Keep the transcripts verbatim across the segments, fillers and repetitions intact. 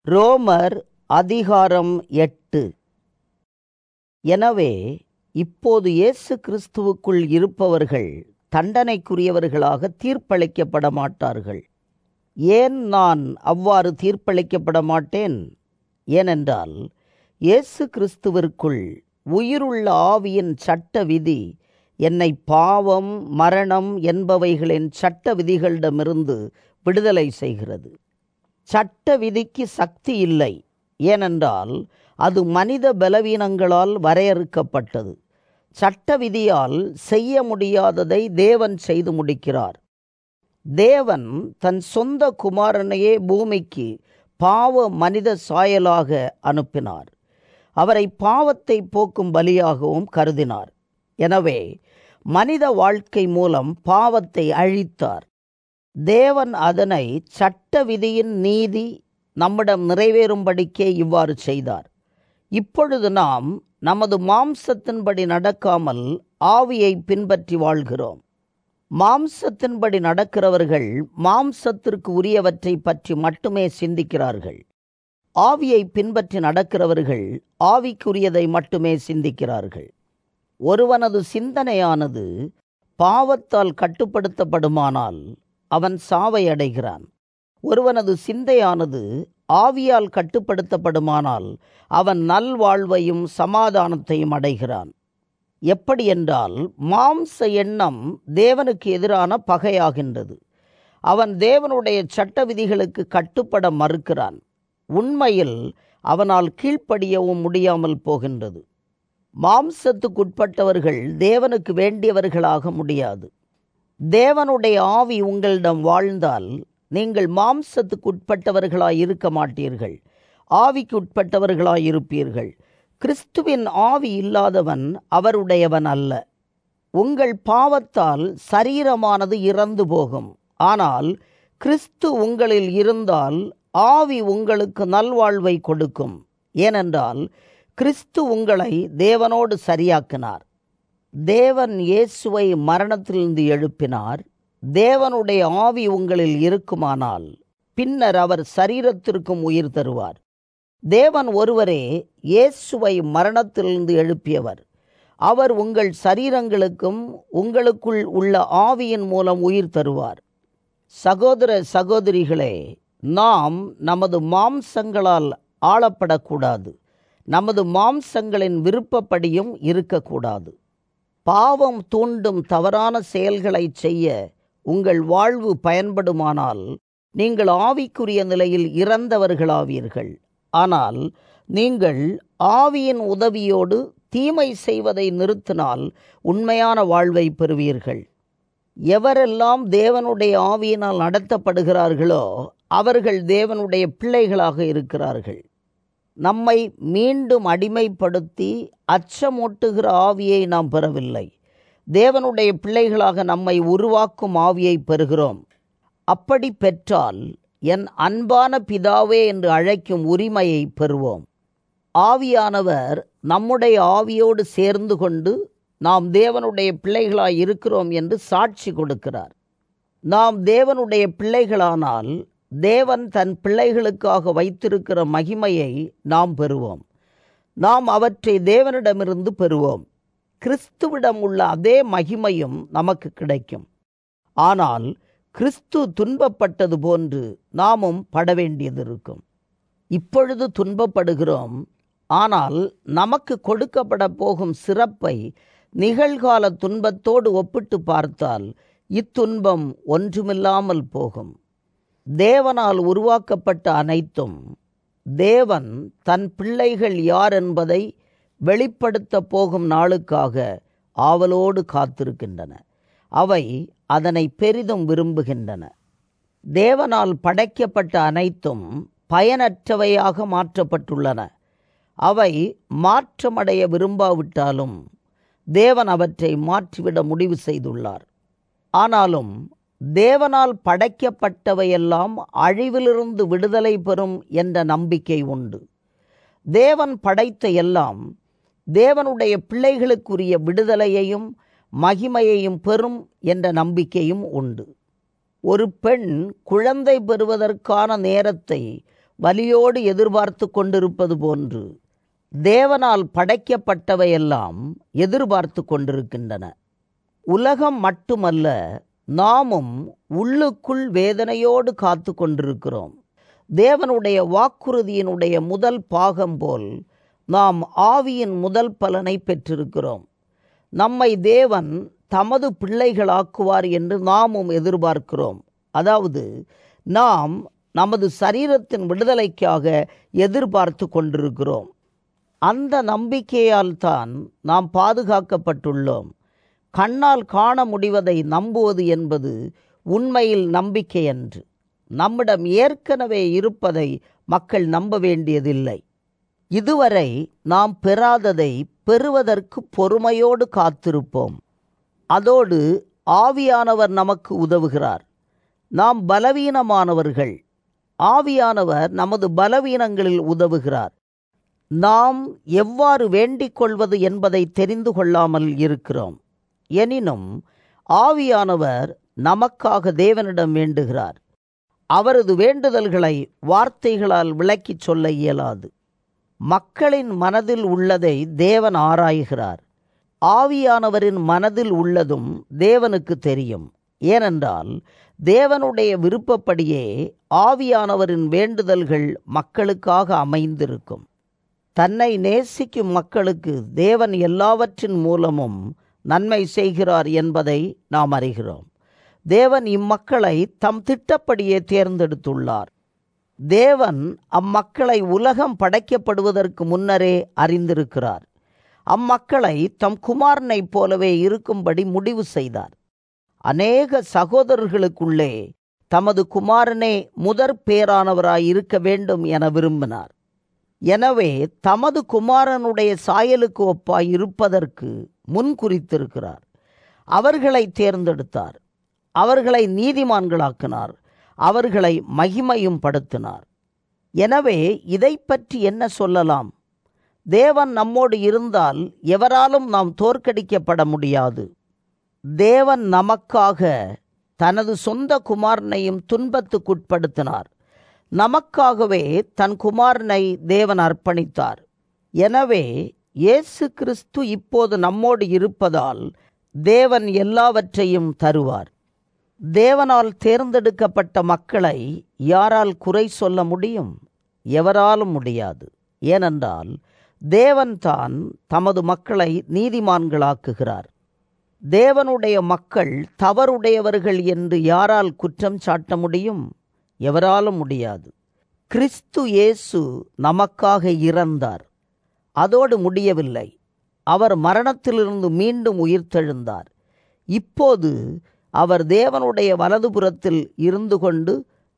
ரோமர் அதிகாரம் எட்டு. எனவே இப்போது இயேசு கிறிஸ்துவுக்குள் இருப்பவர்கள் தண்டனைக்குரியவர்களாக தீர்ப்பளிக்கப்பட மாட்டார்கள். ஏன் நான் அவ்வாறு தீர்ப்பளிக்கப்பட மாட்டேன்? ஏனென்றால் இயேசு கிறிஸ்துவிற்குள் உயிருள்ள ஆவியின் சட்ட விதி என்னை பாவம் மரணம் என்பவைகளின் சட்ட விதிகளிடமிருந்து விடுதலை செய்கிறது. சட்ட விதிக்கு சக்தி இல்லை, ஏனென்றால் அது மனித பலவீனங்களால் வரையறுக்கப்பட்டது. சட்ட விதியால் செய்ய முடியாததை தேவன் செய்து முடிக்கிறார். தேவன் தன் சொந்த குமாரனையே பூமிக்கு பாவ மனித சாயலாக அனுப்பினார். அவரை பாவத்தை போக்கும் பலியாகவும் கருதினார். எனவே மனித வாழ்க்கை மூலம் பாவத்தை அழித்தார். தேவன் அதனை சட்ட விதியின் நீதி நம்மிடம் நிறைவேறும்படிக்கே இவ்வாறு செய்தார். இப்பொழுது நாம் நமது மாம்சத்தின்படி நடக்காமல் ஆவியை பின்பற்றி வாழ்கிறோம். மாம்சத்தின்படி நடக்கிறவர்கள் மாம்சத்திற்கு உரியவற்றை பற்றி மட்டுமே சிந்திக்கிறார்கள். ஆவியை பின்பற்றி நடக்கிறவர்கள் ஆவிக்குரியதை மட்டுமே சிந்திக்கிறார்கள். ஒருவனது சிந்தனையானது பாவத்தால் கட்டுப்படுத்தப்படுமானால் அவன் சாவை அடைகிறான். ஒருவனது சிந்தையானது ஆவியால் கட்டுப்படுத்தப்படுமானால் அவன் நல்வாழ்வையும் சமாதானத்தையும் அடைகிறான். எப்படி என்றால், மாம்ச எண்ணம் தேவனுக்கு எதிரான பகையாகின்றது. அவன் தேவனுடைய சட்ட விதிகளுக்கு கட்டுப்பட மறுக்கிறான். உண்மையில் அவனால் கீழ்ப்படியவும் முடியாமல் போகின்றது. மாம்சத்துக்குட்பட்டவர்கள் தேவனுக்கு வேண்டியவர்களாக முடியாது. தேவனுடைய ஆவி உங்களிடம் வாழ்ந்தால் நீங்கள் மாம்சத்துக்குட்பட்டவர்களாய் இருக்க மாட்டீர்கள், ஆவிக்குட்பட்டவர்களாய் இருப்பீர்கள். கிறிஸ்துவின் ஆவி இல்லாதவன் அவருடையவன் அல்ல. உங்கள் பாவத்தால் சரீரமானது இறந்து போகும். ஆனால் கிறிஸ்து உங்களில் இருந்தால் ஆவி உங்களுக்கு நல்வாழ்வை கொடுக்கும். ஏனென்றால் கிறிஸ்து உங்களை தேவனோடு சரியாக்கினார். தேவன் இயேசுவை மரணத்திலிருந்து எழுப்பினார். தேவனுடைய ஆவி உங்களில் இருக்குமானால் பின்னர் அவர் சரீரத்திற்கும் உயிர் தருவார். தேவன் ஒருவரே இயேசுவை மரணத்திலிருந்து எழுப்பியவர். அவர் உங்கள் சரீரங்களுக்கும் உங்களுக்குள் உள்ள ஆவியின் மூலம் உயிர் தருவார். சகோதர சகோதரிகளே, நாம் நமது மாம்சங்களால் ஆளப்படக்கூடாது. நமது மாம்சங்களின் விருப்பப்படியும் இருக்கக்கூடாது. பாவம் தூண்டும் தவறான செயல்களை செய்ய உங்கள் வாழ்வு பயன்படுமானால் நீங்கள் ஆவிக்குரிய நிலையில் இறந்தவர்களாவீர்கள். ஆனால் நீங்கள் ஆவியின் உதவியோடு தீமை செய்வதை நிறுத்தினால் உண்மையான வாழ்வை பெறுவீர்கள். எவரெல்லாம் தேவனுடைய ஆவியினால் நடத்தப்படுகிறார்களோ அவர்கள் தேவனுடைய பிள்ளைகளாக இருக்கிறார்கள். நம்மை மீண்டும் அடிமைப்படுத்தி அச்சமூட்டுகிற ஆவியை நாம் பெறவில்லை. தேவனுடைய பிள்ளைகளாக நம்மை உருவாக்கும் ஆவியை பெறுகிறோம். அப்படி பெற்றால் என் அன்பான பிதாவே என்று அழைக்கும் உரிமையை பெறுவோம். ஆவியானவர் நம்முடைய ஆவியோடு சேர்ந்து கொண்டு நாம் தேவனுடைய பிள்ளைகளாய் இருக்கிறோம் என்று சாட்சி கொடுக்கிறார். நாம் தேவனுடைய பிள்ளைகளானால் தேவன் தன் பிள்ளைகளுக்காக வைத்திருக்கிற மகிமையை நாம் பெறுவோம். நாம் அவற்றை தேவனிடமிருந்து பெறுவோம். கிறிஸ்துவிடம் உள்ள அதே மகிமையும் நமக்கு கிடைக்கும். ஆனால் கிறிஸ்து துன்பப்பட்டது போன்று நாமும் பட வேண்டியது இருக்கும். இப்பொழுது துன்பப்படுகிறோம். ஆனால் நமக்கு கொடுக்கப்பட போகும் சிறப்பை நிகழ்கால துன்பத்தோடு ஒப்பிட்டு பார்த்தால் இத்துன்பம் ஒன்றுமில்லாமல் போகும். தேவனால் உருவாக்கப்பட்ட அனைத்தும் தேவன் தன் பிள்ளைகள் யார் என்பதை வெளிப்படுத்த போகும் நாளுக்காக ஆவலோடு காத்திருக்கின்றன. அவை அதனை பெரிதும் விரும்புகின்றன. தேவனால் படைக்கப்பட்ட அனைத்தும் பயனற்றவையாக மாற்றப்பட்டுள்ளன. அவை மாற்றமடைய விரும்பாவிட்டாலும் தேவன் அவற்றை மாற்றிவிட முடிவு செய்துள்ளார். ஆனாலும் தேவனால் படைக்கப்பட்டவையெல்லாம் அழிவிலிருந்து விடுதலை பெறும் என்ற நம்பிக்கை உண்டு. தேவன் படைத்த எல்லாம் தேவனுடைய பிள்ளைகளுக்குரிய விடுதலையையும் மகிமையையும் பெறும் என்ற நம்பிக்கையும் உண்டு. ஒரு பெண் குழந்தை பெறுவதற்கான நேரத்தை வலியோடு எதிர்பார்த்து கொண்டிருப்பது போன்று தேவனால் படைக்கப்பட்டவையெல்லாம் எதிர்பார்த்து கொண்டிருக்கின்றன. உலகம் மட்டுமல்ல, நாமும் உள்ளுக்குள் வேதனையோடு காத்து கொண்டிருக்கிறோம். தேவனுடைய வாக்குறுதியினுடைய முதல் பாகம் போல் நாம் ஆவியின் முதல் பலனை பெற்றிருக்கிறோம். நம்மை தேவன் தமது பிள்ளைகளாக்குவார் என்று நாமும் எதிர்பார்க்கிறோம். அதாவது நாம் நமது சரீரத்தின் விடுதலைக்காக எதிர்பார்த்து கொண்டிருக்கிறோம். அந்த நம்பிக்கையால் தான் நாம் பாதுகாக்கப்பட்டுள்ளோம். கண்ணால் காண முடிவதை நம்புவது என்பது உண்மையில் நம்பிக்கையன்று. நம்மிடம் ஏற்கனவே இருப்பதை மக்கள் நம்ப வேண்டியதில்லை. இதுவரை நாம் பெறாததை பெறுவதற்கு பொறுமையோடு காத்திருப்போம். அதோடு ஆவியானவர் நமக்கு உதவுகிறார். நாம் பலவீனமானவர்கள். ஆவியானவர் நமது பலவீனங்களில் உதவுகிறார். நாம் எவ்வாறு வேண்டிக் கொள்வது என்பதை தெரிந்து கொள்ளாமல் இருக்கிறோம். எனினும் ஆவியானவர் நமக்காக தேவனிடம் வேண்டுகிறார். அவரது வேண்டுதல்களை வார்த்தைகளால் விளக்கிச் சொல்ல இயலாது. மக்களின் மனதில் உள்ளதை தேவன் ஆராய்கிறார். ஆவியானவரின் மனதில் உள்ளதும் தேவனுக்கு தெரியும். ஏனென்றால் தேவனுடைய விருப்பப்படியே ஆவியானவரின் வேண்டுதல்கள் மக்களுக்காக அமைந்திருக்கும். தன்னை நேசிக்கும் மக்களுக்கு தேவன் எல்லாவற்றின் மூலமும் நன்மை செய்கிறார் என்பதை நாம் அறிகிறோம். தேவன் இம்மக்களை தம் திட்டப்படியே தேர்ந்தெடுத்துள்ளார். தேவன் அம்மக்களை உலகம் படைக்கப்படுவதற்கு முன்னரே அறிந்திருக்கிறார். அம்மக்களை தம் குமாரனைப் போலவே இருக்கும்படி முடிவு செய்தார். அநேக சகோதரர்களுக்குள்ளே தமது குமாரனே முதற் பேரானவராய் இருக்க வேண்டும் என விரும்பினார். எனவே தமது குமாரனுடைய சாயலுக்கு ஒப்பாய் இருப்பதற்கு முன் குறித்திருக்கிறார். அவர்களை தேர்ந்தெடுத்தார். அவர்களை நீதிமான்களாக்கினார். அவர்களை மகிமையும் படுத்தினார். எனவே இதை பற்றி என்ன சொல்லலாம்? தேவன் நம்மோடு இருந்தால் எவராலும் நாம் தோற்கடிக்கப்பட முடியாது. தேவன் நமக்காக தனது சொந்த குமாரனையும் துன்பத்துக்குட்படுத்தினார். நமக்காகவே தன் குமாரனை தேவன் அர்ப்பணித்தார். எனவே இயேசு கிறிஸ்து இப்போது நம்மோடு இருப்பதால் தேவன் எல்லாவற்றையும் தருவார். தேவனால் தேர்ந்தெடுக்கப்பட்ட மக்களை யாரால் குறை சொல்ல முடியும்? எவராலும் முடியாது. ஏனென்றால் தேவன் தான் தமது மக்களை நீதிமான்களாக்குகிறார். தேவனுடைய மக்கள் தவறுடையவர்கள் என்று யாரால் குற்றம் சாட்ட முடியும்? எவராலும் முடியாது. கிறிஸ்து இயேசு நமக்காக இறந்தார். அதோடு முடியவில்லை. அவர் மரணத்திலிருந்து மீண்டும் உயிர்த்தெழுந்தார். இப்போது அவர் தேவனுடைய வலதுபுறத்தில் இருந்து கொண்டு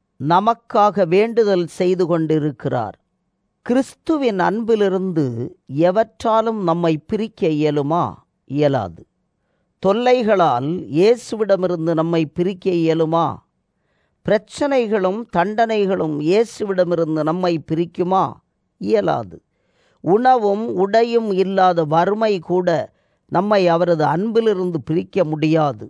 நமக்காக வேண்டுதல் செய்து கொண்டிருக்கிறார். கிறிஸ்துவின் அன்பிலிருந்து எவற்றாலும் நம்மை பிரிக்க இயலுமா? இயலாது. தொல்லைகளால் இயேசுவிடமிருந்து நம்மை பிரிக்க இயலுமா? பிரச்சனைகளும் தண்டனைகளும் இயேசுவிடமிருந்து நம்மை பிரிக்குமா? இயலாது. உணவும் உடையும் இல்லாத வறுமை கூட நம்மை அவரது அன்பிலிருந்து பிரிக்க முடியாது.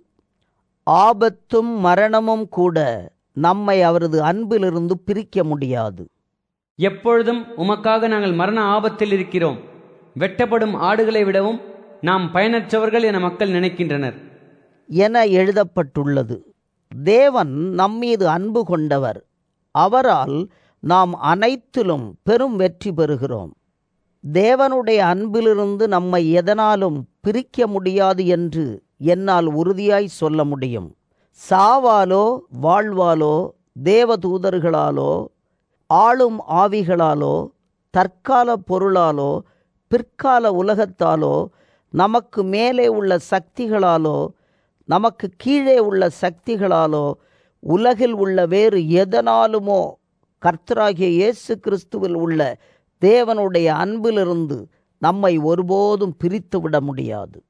ஆபத்தும் மரணமும் கூட நம்மை அவரது அன்பிலிருந்து பிரிக்க முடியாது. எப்பொழுதும் உமக்காக நாங்கள் மரண ஆபத்தில் இருக்கிறோம். வெட்டப்படும் ஆடுகளை விடவும் நாம் பயனற்றவர்கள் என மக்கள் நினைக்கின்றனர் என எழுதப்பட்டுள்ளது. தேவன் நம்மீது அன்பு கொண்டவர். அவரால் நாம் அனைத்திலும் பெரும் வெற்றி பெறுகிறோம். தேவனுடைய அன்பிலிருந்து நம்மை எதனாலும் பிரிக்க முடியாது என்று என்னால் உறுதியாய் சொல்ல முடியும். சாவாலோ வாழ்வாலோ தேவதூதர்களாலோ ஆளும் ஆவிகளாலோ தற்கால பொருளாலோ பிற்கால உலகத்தாலோ நமக்கு மேலே உள்ள சக்திகளாலோ நமக்கு கீழே உள்ள சக்திகளாலோ உலகில் உள்ள வேறு எதனாலுமோ கர்த்தராகிய இயேசு கிறிஸ்துவில் உள்ள தேவனுடைய அன்பிலிருந்து நம்மை ஒருபோதும் பிரித்துவிட முடியாது.